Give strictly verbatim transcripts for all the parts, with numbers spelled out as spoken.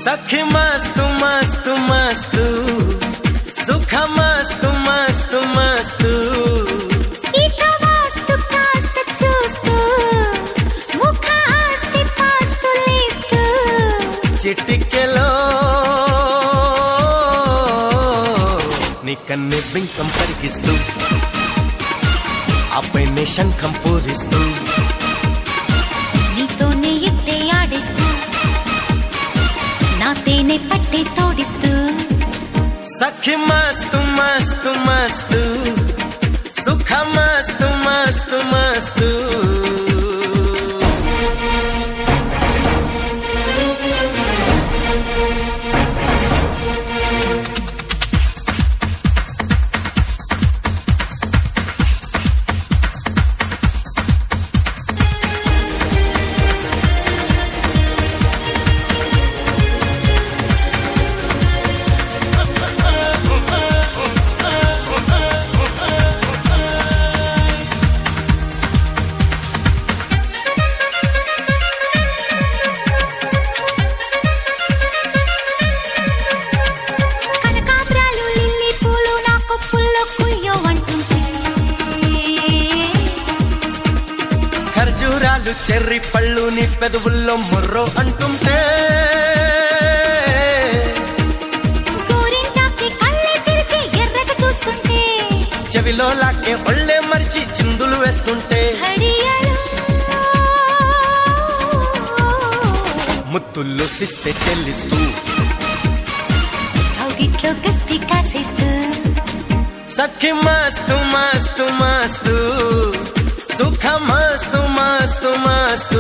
సఖి మస్తు మస్తు మస్తు సుఖ మస్తు మస్తు మస్తు ఇక వాస్తు కాస్త చూస్తూ ముఖ ఆస్తి పాస్తు లేస్తూ చిటికెలో నీ కన్ను బింకం కరిగిస్తూ ఆపై నీ శంఖం పూరిస్తూ నీతోనే ఇట్టే ఆడిస్తూ నా తేనె పట్టి తోడిస్తూ సఖి మస్తు మస్తు మస్తు సుఖ మస్తు మస్తు మస్తు ఖర్జూరాలు చెర్రి పళ్ళు నీ పెదవుల్లో ముర్రో అంటుంటే గోరింటాకి కళ్ళే తెరిచి ఎర్రగా చూస్తుంటే చెవిలో లాకే ఒళ్ళే మరిచి చిందులు వేస్తుంటే హడియలో ముత్తుల్లో సిస్తే చెల్లిస్తూ కౌగిట్లో గస్తి కాసేస్తూ సఖి మస్తు మస్తు మస్తు సుఖ మస్తు మస్తు మస్తు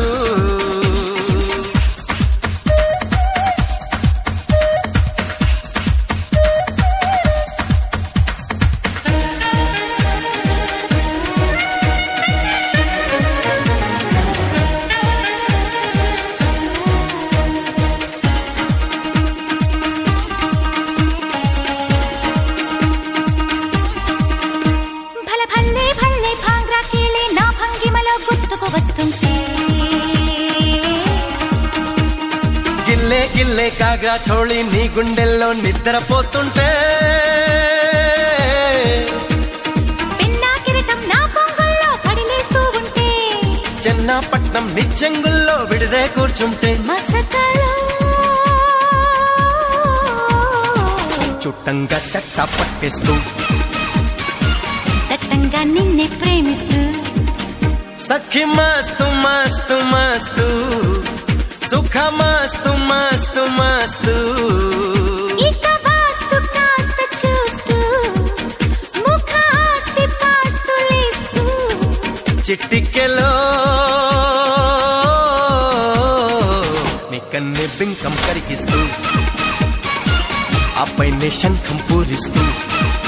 భల భల్లే భల్లే భాంగ్రా కీలే నా భంగిమలో గుర్తుకు వస్తుంటే గిల్లే గిల్లే కాగా చోళి నీ గుండెల్లో నిద్రపోతుంటే పిన్నా కిరీటం నా పొంగుల్లో పడిలేస్తూ ఉంటే చెన్నాపట్నం నీ చెంగుల్లో విడిదే కూర్చుంటే మసకలో చుట్టంగా చట్టా పట్టేస్తూ దట్టంగా నిన్నే ప్రేమిస్తూ సఖి మస్తు మస్తు మస్తు సుఖ మస్తు మస్తు మస్తు ఇక వాస్తు కాస్త చూస్తూ ముఖ ఆస్తి పాస్తు లేస్తూ చిట్టికెలో నీ కన్ను బింకం కరిగిస్తూ ఆపై నీ శంఖం పూరిస్తూ